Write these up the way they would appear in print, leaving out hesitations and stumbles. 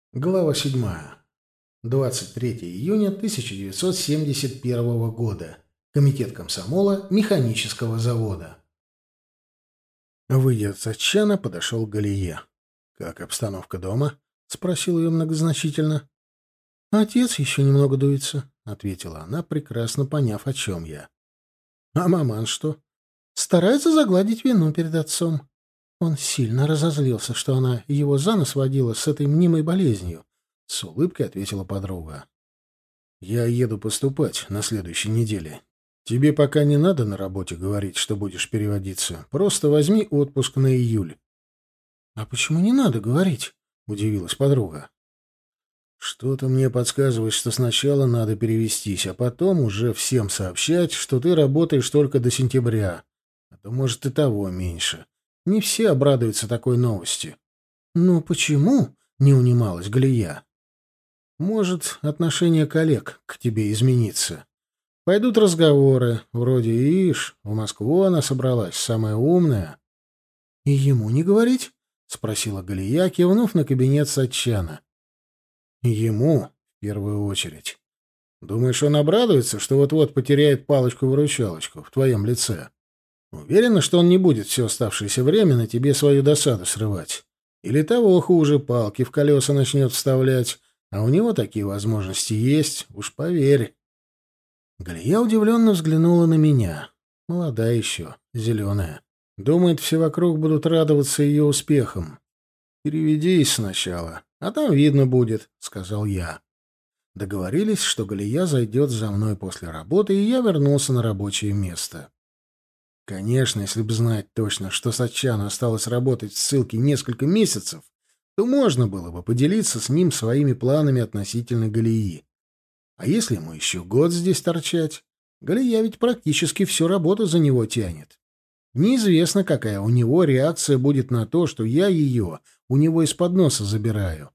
Глава 7. 23 июня 1971 года. Комитет комсомола механического завода. Выйдя от Сатчана, подошел к Галие. «Как обстановка дома?» — спросил ее многозначительно. «Отец еще немного дуется», — ответила она, прекрасно поняв, о чем я. «А маман что?» «Старается загладить вину перед отцом. Он сильно разозлился, что она его за нос водила с этой мнимой болезнью», — с улыбкой ответила подруга. «Я еду поступать на следующей неделе. Тебе пока не надо на работе говорить, что будешь переводиться. Просто возьми отпуск на июль». «А почему не надо говорить?» — удивилась подруга. «Что-то мне подсказывает, что сначала надо перевестись, а потом уже всем сообщать, что ты работаешь только до сентября. А то, может, и того меньше. Не все обрадуются такой новости». «Ну почему?» — не унималась Галия. «Может, отношение коллег к тебе изменится. Пойдут разговоры, вроде «Ишь, в Москву она собралась, самая умная». «И ему не говорить?» — спросила Галия, кивнув на кабинет Сатчана. «Ему, в первую очередь. Думаешь, он обрадуется, что вот-вот потеряет палочку-выручалочку в твоем лице? Уверена, что он не будет все оставшееся время на тебе свою досаду срывать? Или того хуже, палки в колеса начнет вставлять, а у него такие возможности есть, уж поверь». Галия удивленно взглянула на меня. Молодая еще, зеленая. Думает, все вокруг будут радоваться ее успехам. «Переведись сначала, а там видно будет», — сказал я. Договорились, что Галия зайдет за мной после работы, и я вернулся на рабочее место. Конечно, если бы знать точно, что Сатчану осталось работать в ссылке несколько месяцев, то можно было бы поделиться с ним своими планами относительно Галии. А если ему еще год здесь торчать? Галия ведь практически всю работу за него тянет. Неизвестно, какая у него реакция будет на то, что я ее у него из-под носа забираю.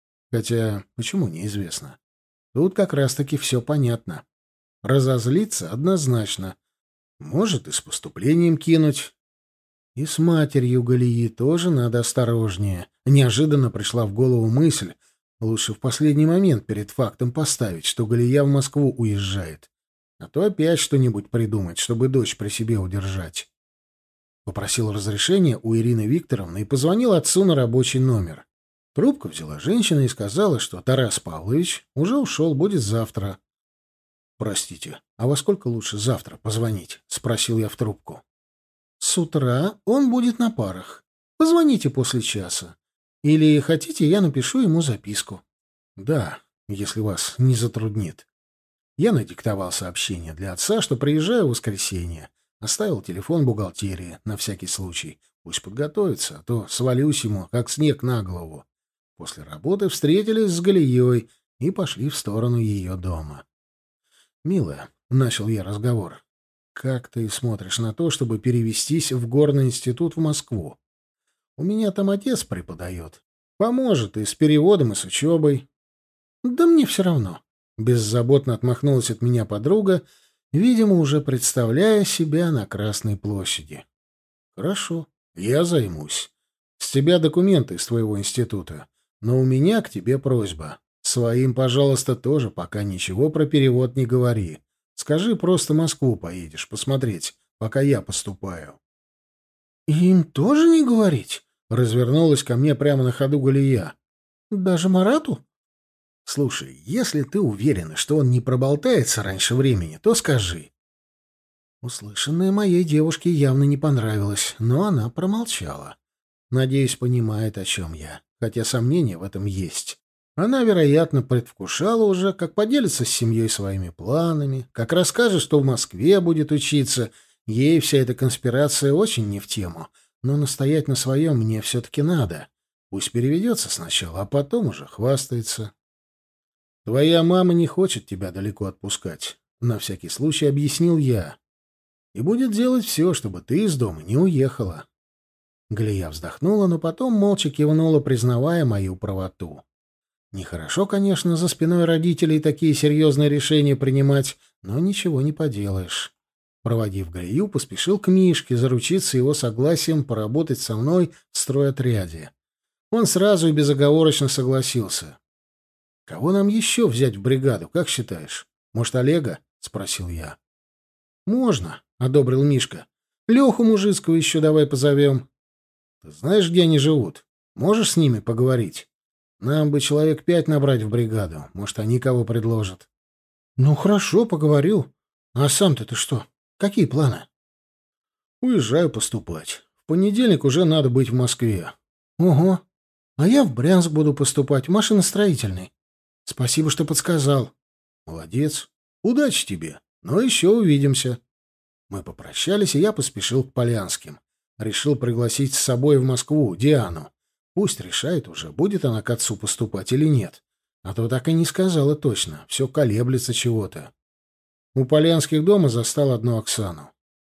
Хотя, почему неизвестно? Тут как раз-таки все понятно. Разозлиться однозначно. Может, и с поступлением кинуть. И с матерью Галии тоже надо осторожнее. Неожиданно пришла в голову мысль, лучше в последний момент перед фактом поставить, что Галия в Москву уезжает. А то опять что-нибудь придумать, чтобы дочь при себе удержать. Попросил разрешения у Ирины Викторовны и позвонил отцу на рабочий номер. Трубку взяла женщина и сказала, что Тарас Павлович уже ушел, будет завтра. «Простите, а во сколько лучше завтра позвонить?» — спросил я в трубку. «С утра он будет на парах. Позвоните после часа. Или хотите, я напишу ему записку?» «Да, если вас не затруднит». Я надиктовал сообщение для отца, что приезжаю в воскресенье. Оставил телефон бухгалтерии на всякий случай. Пусть подготовится, а то свалюсь ему, как снег на голову. После работы встретились с Галией и пошли в сторону ее дома. «Милая», — начал я разговор, — «как ты смотришь на то, чтобы перевестись в горный институт в Москву? У меня там отец преподает. Поможет и с переводом, и с учебой». «Да мне все равно», — беззаботно отмахнулась от меня подруга, видимо, уже представляя себя на Красной площади. «Хорошо, я займусь. С тебя документы из твоего института. Но у меня к тебе просьба. Своим, пожалуйста, тоже пока ничего про перевод не говори. Скажи, просто Москву поедешь посмотреть, пока я поступаю». «Им тоже не говорить?» — развернулась ко мне прямо на ходу Галия. «Даже Марату?» «Слушай, если ты уверена, что он не проболтается раньше времени, то скажи». Услышанное моей девушке явно не понравилось, но она промолчала. Надеюсь, понимает, о чем я, хотя сомнения в этом есть. Она, вероятно, предвкушала уже, как поделится с семьей своими планами, как расскажет, что в Москве будет учиться. Ей вся эта конспирация очень не в тему, но настоять на своем мне все-таки надо. Пусть переведется сначала, а потом уже хвастается. «Твоя мама не хочет тебя далеко отпускать», — на всякий случай объяснил я. «И будет делать все, чтобы ты из дома не уехала». Галия вздохнула, но потом молча кивнула, признавая мою правоту. Нехорошо, конечно, за спиной родителей такие серьезные решения принимать, но ничего не поделаешь. Проводив Галию, поспешил к Мишке заручиться его согласием поработать со мной в стройотряде. Он сразу и безоговорочно согласился. Кого нам еще взять в бригаду, как считаешь? Может, Олега? — спросил я. Можно, — одобрил Мишка. Леху Мужицкого еще давай позовем. Ты знаешь, где они живут? Можешь с ними поговорить? Нам бы человек 5 набрать в бригаду. Может, они кого предложат. Ну, хорошо, поговорил. А сам-то ты что? Какие планы? Уезжаю поступать. В понедельник уже надо быть в Москве. Ого. А я в Брянск буду поступать, в машиностроительный. Спасибо, что подсказал. Молодец. Удачи тебе. Но еще увидимся. Мы попрощались, и я поспешил к Полянским. Решил пригласить с собой в Москву Диану. Пусть решает уже, будет она к отцу поступать или нет. А то так и не сказала точно. Все колеблется чего-то. У Полянских дома застал одну Оксану.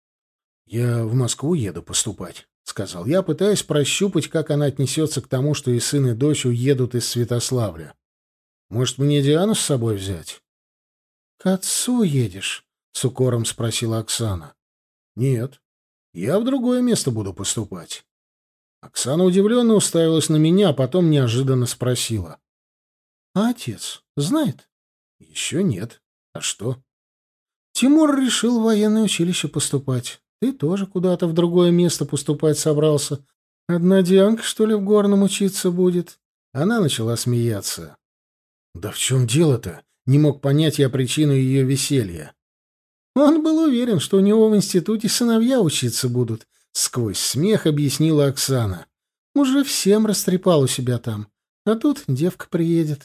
«Я в Москву еду поступать», — сказал я, пытаясь прощупать, как она отнесется к тому, что и сын, и дочь уедут из Святославля. «Может, мне Диану с собой взять?» «К отцу едешь?» — с укором спросила Оксана. «Нет, я в другое место буду поступать». Оксана удивленно уставилась на меня, а потом неожиданно спросила. «А отец знает?» «Еще нет. А что?» «Тимур решил в военное училище поступать. Ты тоже куда-то в другое место поступать собрался. Одна Дианка, что ли, в горном учиться будет?» Она начала смеяться. «Да в чем дело-то?» Не мог понять я причину ее веселья. Он был уверен, что у него в институте сыновья учиться будут. Сквозь смех объяснила Оксана. Уже всем растрепал у себя там. А тут девка приедет.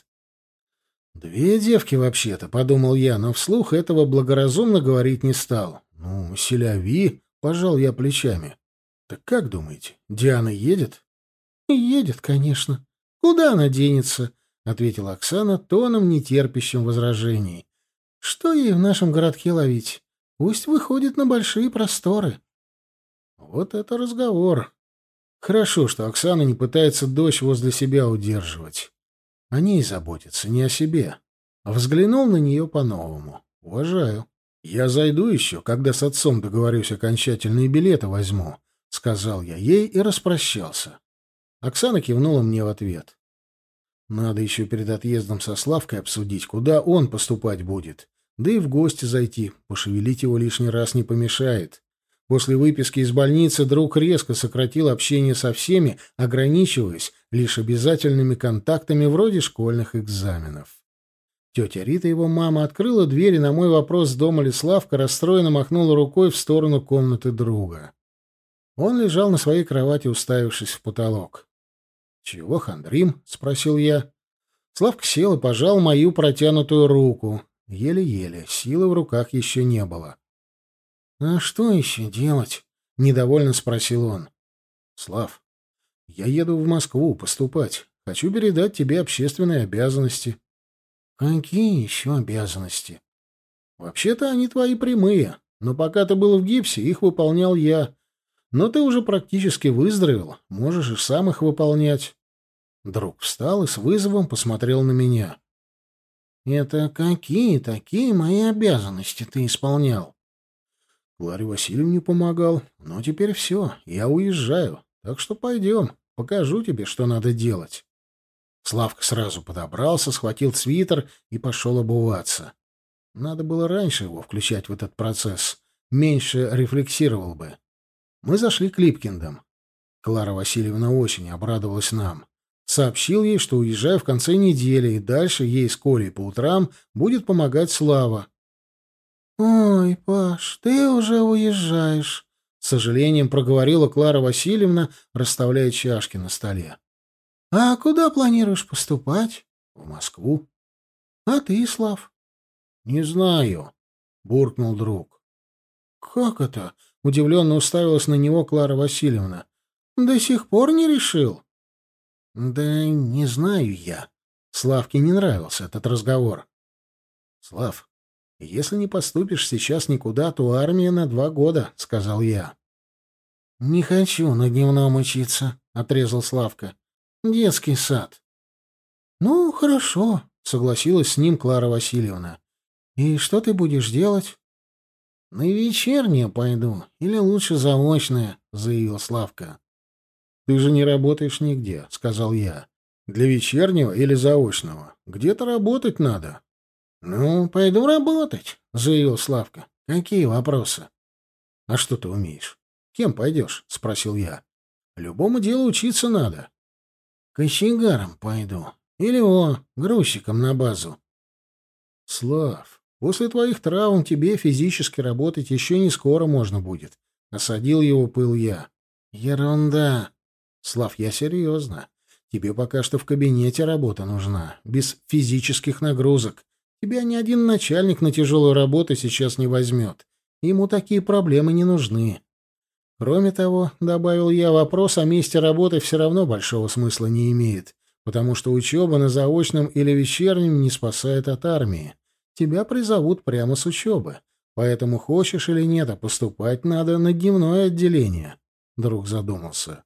«Две девки вообще-то», — подумал я, но вслух этого благоразумно говорить не стал. «Ну, селяви», — пожал я плечами. «Так как думаете, Диана едет?» «Едет, конечно. Куда она денется?» — ответила Оксана тоном, нетерпящим возражений. «Что ей в нашем городке ловить? Пусть выходит на большие просторы». Вот это разговор. Хорошо, что Оксана не пытается дочь возле себя удерживать. О ней заботится, не о себе. Взглянул на нее по-новому. Уважаю. «Я зайду еще, когда с отцом договорюсь окончательно и билеты возьму», — сказал я ей и распрощался. Оксана кивнула мне в ответ. Надо еще перед отъездом со Славкой обсудить, куда он поступать будет. Да и в гости зайти, пошевелить его лишний раз не помешает. После выписки из больницы друг резко сократил общение со всеми, ограничиваясь лишь обязательными контактами вроде школьных экзаменов. Тетя Рита, его мама, открыла дверь и на мой вопрос, дома ли Славка, расстроенно махнула рукой в сторону комнаты друга. Он лежал на своей кровати, уставившись в потолок. «Чего хандрим?» — спросил я. Славка сел и пожал мою протянутую руку. Еле-еле, силы в руках еще не было. «А что еще делать?» — недовольно спросил он. «Слав, я еду в Москву поступать. Хочу передать тебе общественные обязанности». «Какие еще обязанности?» «Вообще-то они твои прямые, но пока ты был в гипсе, их выполнял я. Но ты уже практически выздоровел, можешь и сам их выполнять». Друг встал и с вызовом посмотрел на меня. «Это какие такие мои обязанности ты исполнял?» «Кларе Васильевне помогал, но теперь все, я уезжаю, так что пойдем, покажу тебе, что надо делать». Славка сразу подобрался, схватил свитер и пошел обуваться. Надо было раньше его включать в этот процесс, меньше рефлексировал бы. Мы зашли к Липкиндам. Клара Васильевна очень обрадовалась нам. Сообщил ей, что уезжаю в конце недели, и дальше ей с Колей по утрам будет помогать Слава. «Ой, Паш, ты уже уезжаешь», — с сожалением проговорила Клара Васильевна, расставляя чашки на столе. «А куда планируешь поступать?» «В Москву». «А ты, Слав?» «Не знаю», — буркнул друг. «Как это?» — удивленно уставилась на него Клара Васильевна. «До сих пор не решил?» «Да не знаю я». Славке не нравился этот разговор. «Слав, если не поступишь сейчас никуда, то армия на 2 года», — сказал я. «Не хочу на дневном учиться», — отрезал Славка. «Детский сад». «Ну, хорошо», — согласилась с ним Клара Васильевна. «И что ты будешь делать?» «На вечернее пойду, или лучше заочное», — заявил Славка. «Ты же не работаешь нигде», — сказал я. Для вечернего или заочного? Где-то работать надо. Ну, пойду работать, заявил Славка. Какие вопросы? А что ты умеешь? Кем пойдешь? Спросил я. Любому делу учиться надо. Кочегаром пойду. Или грузчиком на базу. Слав, после твоих травм тебе физически работать еще не скоро можно будет. Осадил его пыл я. Ерунда. Слав, я серьезно. Тебе пока что в кабинете работа нужна, без физических нагрузок. Тебя ни один начальник на тяжелую работу сейчас не возьмет. Ему такие проблемы не нужны. Кроме того, добавил я, вопрос о месте работы все равно большого смысла не имеет, потому что учеба на заочном или вечернем не спасает от армии. Тебя призовут прямо с учебы. Поэтому, хочешь или нет, а поступать надо на дневное отделение. Друг задумался.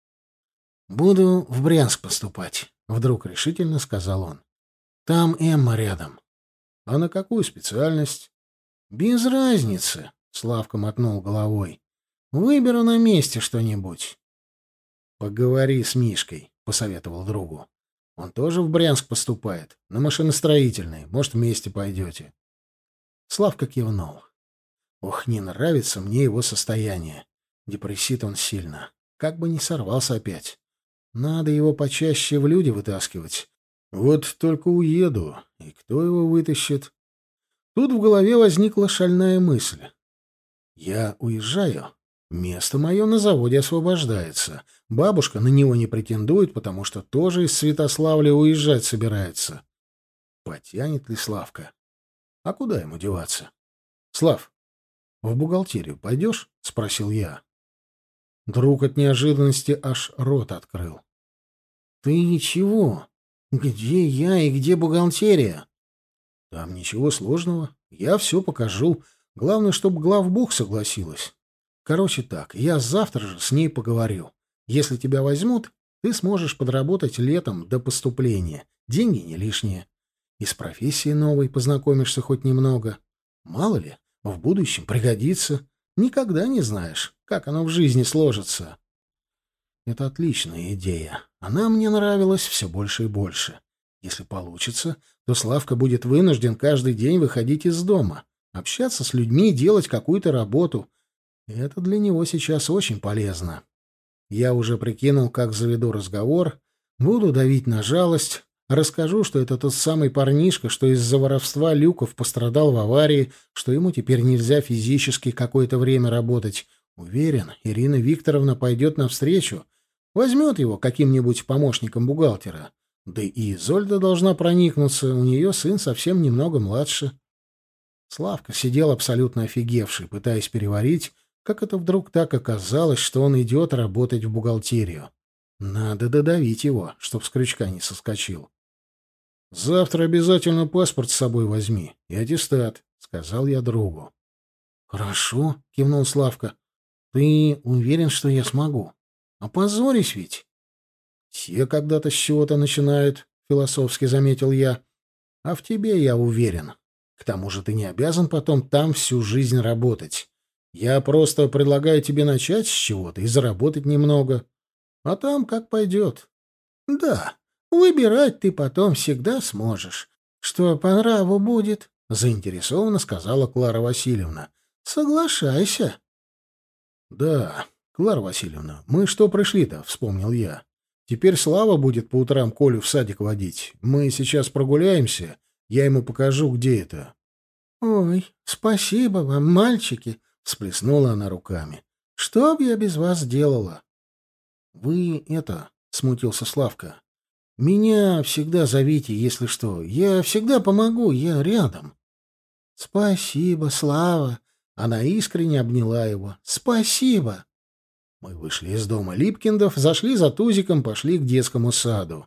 «Буду в Брянск поступать», — вдруг решительно сказал он. «Там Эмма рядом». «А на какую специальность?» «Без разницы», — Славка мотнул головой. «Выберу на месте что-нибудь». «Поговори с Мишкой», — посоветовал другу. «Он тоже в Брянск поступает, на машиностроительный. Может, вместе пойдете». Славка кивнул. Ох, не нравится мне его состояние. Депрессит он сильно. Как бы не сорвался опять. Надо его почаще в люди вытаскивать. Вот только уеду, и кто его вытащит? Тут в голове возникла шальная мысль. Я уезжаю. Место мое на заводе освобождается. Бабушка на него не претендует, потому что тоже из Святославля уезжать собирается. Потянет ли Славка? А куда ему деваться? Слав, в бухгалтерию пойдешь? — спросил я. Друг от неожиданности аж рот открыл. — Ты чего? Где я и где бухгалтерия? — Там ничего сложного. Я все покажу. Главное, чтобы главбух согласилась. Короче так, я завтра же с ней поговорю. Если тебя возьмут, ты сможешь подработать летом до поступления. Деньги не лишние. И с профессией новой познакомишься хоть немного. Мало ли, в будущем пригодится. Никогда не знаешь, как оно в жизни сложится. Это отличная идея. Она мне нравилась все больше и больше. Если получится, то Славка будет вынужден каждый день выходить из дома, общаться с людьми, делать какую-то работу. Это для него сейчас очень полезно. Я уже прикинул, как заведу разговор, буду давить на жалость, расскажу, что это тот самый парнишка, что из-за воровства люков пострадал в аварии, что ему теперь нельзя физически какое-то время работать. Уверен, Ирина Викторовна пойдет навстречу, возьмет его каким-нибудь помощником бухгалтера. Да и Изольда должна проникнуться, у нее сын совсем немного младше. Славка сидел абсолютно офигевший, пытаясь переварить, как это вдруг так оказалось, что он идет работать в бухгалтерию. Надо додавить его, чтоб с крючка не соскочил. — Завтра обязательно паспорт с собой возьми и аттестат, — сказал я другу. — Хорошо, — кивнул Славка. — Ты уверен, что я смогу? Опозорюсь ведь? — Все когда-то с чего-то начинают, — философски заметил я. — А в тебе я уверен. К тому же ты не обязан потом там всю жизнь работать. Я просто предлагаю тебе начать с чего-то и заработать немного. А там как пойдет. — Да, выбирать ты потом всегда сможешь. Что по нраву будет, — заинтересованно сказала Клара Васильевна. — Соглашайся. — Да, Клара Васильевна, мы что пришли-то, — вспомнил я. Теперь Слава будет по утрам Колю в садик водить. Мы сейчас прогуляемся, я ему покажу, где это. — Ой, спасибо вам, мальчики, — всплеснула она руками. — Что б я без вас делала? — Вы это, — смутился Славка, — меня всегда зовите, если что. Я всегда помогу, я рядом. — Спасибо, Слава. Она искренне обняла его. — Спасибо. Мы вышли из дома Липкиндов, зашли за Тузиком, пошли к детскому саду.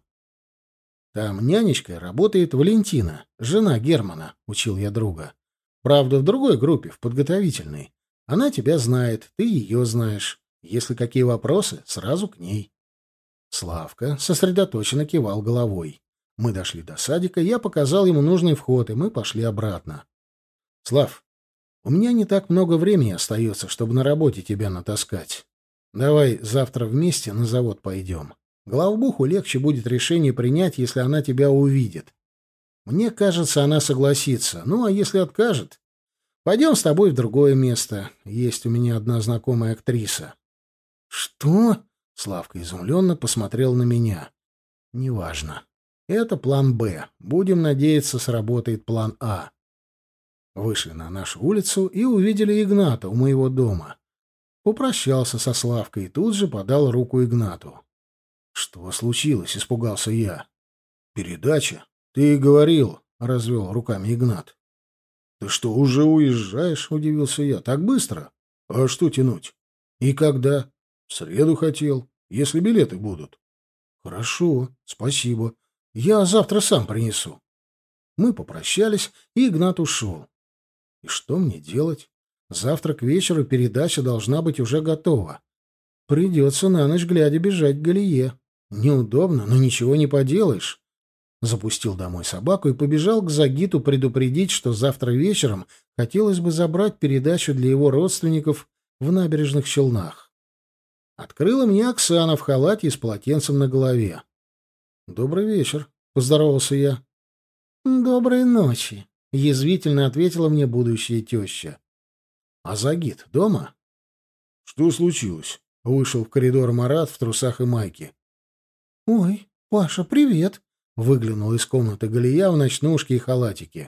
Там нянечкой работает Валентина, жена Германа, учил я друга. Правда, в другой группе, в подготовительной. Она тебя знает, ты ее знаешь. Если какие вопросы, сразу к ней. Славка сосредоточенно кивал головой. Мы дошли до садика, я показал ему нужный вход, и мы пошли обратно. — Слав, у меня не так много времени остается, чтобы на работе тебя натаскать. Давай завтра вместе на завод пойдем. Главбуху легче будет решение принять, если она тебя увидит. Мне кажется, она согласится. Ну, а если откажет, пойдем с тобой в другое место. Есть у меня одна знакомая актриса». «Что?» — Славка изумленно посмотрел на меня. «Неважно. Это план «Б». Будем надеяться, сработает план «А». Вышли на нашу улицу и увидели Игната у моего дома. Попрощался со Славкой и тут же подал руку Игнату. «Что случилось?» — испугался я. «Передача? Ты и говорил», — развел руками Игнат. «Ты что, уже уезжаешь?» — удивился я. «Так быстро? А что тянуть? И когда?» «В среду хотел, если билеты будут». «Хорошо, спасибо. Я завтра сам принесу». Мы попрощались, и Игнат ушел. И что мне делать? Завтра к вечеру передача должна быть уже готова. Придется на ночь глядя бежать к Галие. Неудобно, но ничего не поделаешь. Запустил домой собаку и побежал к Загиту предупредить, что завтра вечером хотелось бы забрать передачу для его родственников в Набережных Челнах. Открыла мне Оксана в халате и с полотенцем на голове. «Добрый вечер», — поздоровался я. «Доброй ночи», — язвительно ответила мне будущая теща. «А Загит дома?» «Что случилось?» — вышел в коридор Марат в трусах и майке. «Ой, Паша, привет!» — выглянул из комнаты Галия в ночнушке и халатике.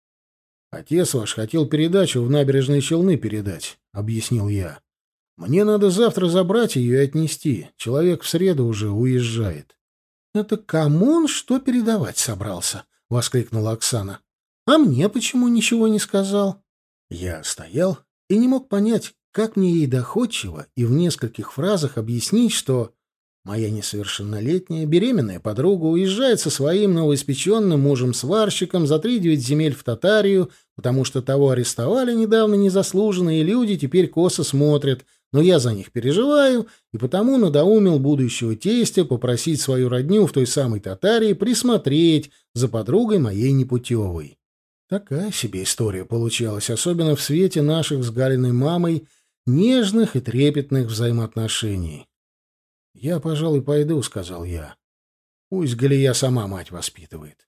«Отец ваш хотел передачу в Набережные Челны передать», — объяснил я. «Мне надо завтра забрать ее и отнести. Человек в среду уже уезжает». «Это кому он что передавать собрался?» — воскликнула Оксана. «А мне почему ничего не сказал?» Я стоял и не мог понять, как мне ей доходчиво и в нескольких фразах объяснить, что моя несовершеннолетняя беременная подруга уезжает со своим новоиспеченным мужем-сварщиком за 3-9 земель в Татарию, потому что того арестовали недавно незаслуженно, и люди теперь косо смотрят, но я за них переживаю, и потому надоумил будущего тестя попросить свою родню в той самой Татарии присмотреть за подругой моей непутевой. Такая себе история получалась, особенно в свете наших с Галиной мамой нежных и трепетных взаимоотношений. «Я, пожалуй, пойду», — сказал я. «Пусть Галия сама мать воспитывает.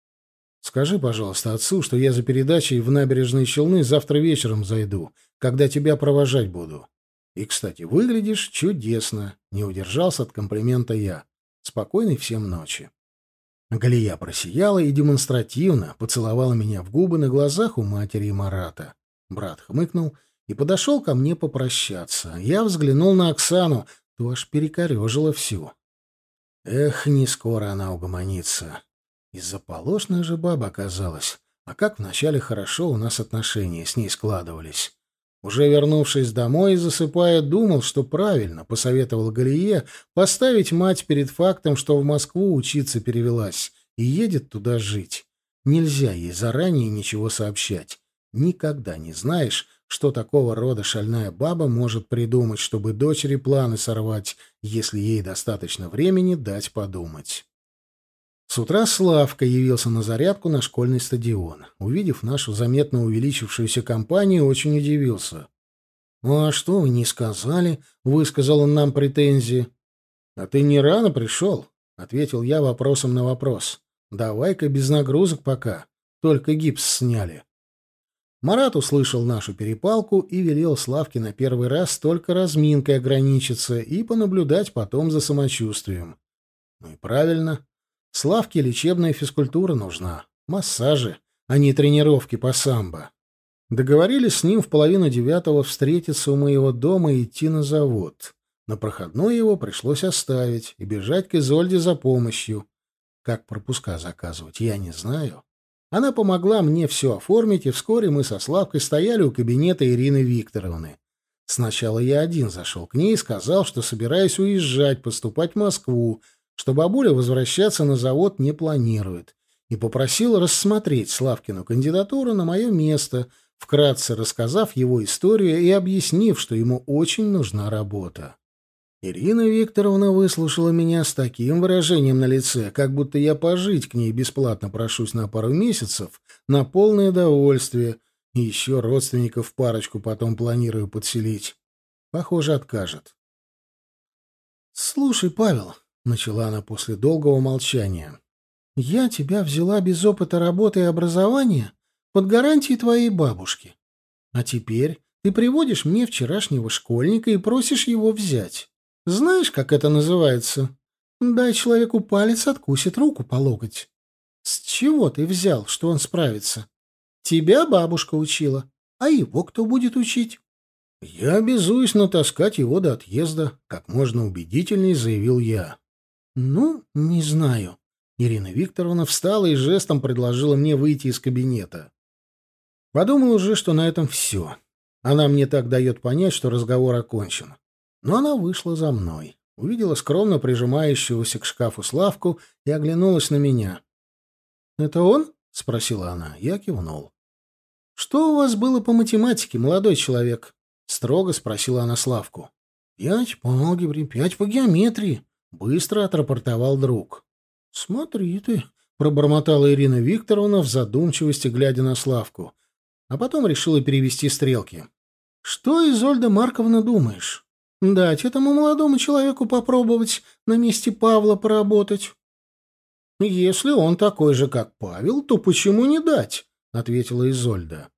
Скажи, пожалуйста, отцу, что я за передачей в Набережные Челны завтра вечером зайду, когда тебя провожать буду. И, кстати, выглядишь чудесно», — не удержался от комплимента я. «Спокойной всем ночи». Галия просияла и демонстративно поцеловала меня в губы на глазах у матери и Марата. Брат хмыкнул и подошел ко мне попрощаться. Я взглянул на Оксану, то аж перекорежила всю. Эх, не скоро она угомонится. Из-заполошная же баба оказалась. А как вначале хорошо у нас отношения с ней складывались. Уже вернувшись домой и засыпая, думал, что правильно посоветовал Галие поставить мать перед фактом, что в Москву учиться перевелась и едет туда жить. Нельзя ей заранее ничего сообщать. Никогда не знаешь, что такого рода шальная баба может придумать, чтобы дочери планы сорвать, если ей достаточно времени дать подумать. С утра Славка явился на зарядку на школьный стадион. Увидев нашу заметно увеличившуюся компанию, очень удивился. «А что вы не сказали?» — высказал он нам претензии. «А ты не рано пришел?» — ответил я вопросом на вопрос. «Давай-ка без нагрузок пока. Только гипс сняли». Марат услышал нашу перепалку и велел Славке на первый раз только разминкой ограничиться и понаблюдать потом за самочувствием. Ну и правильно. Славке лечебная физкультура нужна, массажи, а не тренировки по самбо. Договорились с ним в 8:30 встретиться у моего дома и идти на завод. На проходной его пришлось оставить и бежать к Изольде за помощью. Как пропуска заказывать, я не знаю. Она помогла мне все оформить, и вскоре мы со Славкой стояли у кабинета Ирины Викторовны. Сначала я один зашел к ней и сказал, что собираюсь уезжать, поступать в Москву, что бабуля возвращаться на завод не планирует, и попросил рассмотреть Славкину кандидатуру на мое место, вкратце рассказав его историю и объяснив, что ему очень нужна работа. Ирина Викторовна выслушала меня с таким выражением на лице, как будто я пожить к ней бесплатно прошусь на пару месяцев, на полное довольствие, и еще родственников парочку потом планирую подселить. Похоже, откажет. «Слушай, Павел, начала она после долгого молчания. «Я тебя взяла без опыта работы и образования под гарантией твоей бабушки. А теперь ты приводишь мне вчерашнего школьника и просишь его взять. Знаешь, как это называется? Дай человеку палец, откусит руку по локоть. С чего ты взял, что он справится? Тебя бабушка учила, а его кто будет учить?» «Я обязуюсь натаскать его до отъезда», — как можно убедительней заявил я. «Ну, не знаю». Ирина Викторовна встала и жестом предложила мне выйти из кабинета. Подумал уже, что на этом все. Она мне так дает понять, что разговор окончен. Но она вышла за мной, увидела скромно прижимающегося к шкафу Славку и оглянулась на меня. «Это он?» — спросила она. Я кивнул. «Что у вас было по математике, молодой человек?» — строго спросила она Славку. «5 по алгебре, 5 по геометрии», — быстро отрапортовал друг. «Смотри ты», — пробормотала Ирина Викторовна в задумчивости, глядя на Славку, а потом решила перевести стрелки. «Что, Изольда Марковна, думаешь? Дать этому молодому человеку попробовать на месте Павла поработать?» «Если он такой же, как Павел, то почему не дать?» — ответила Изольда.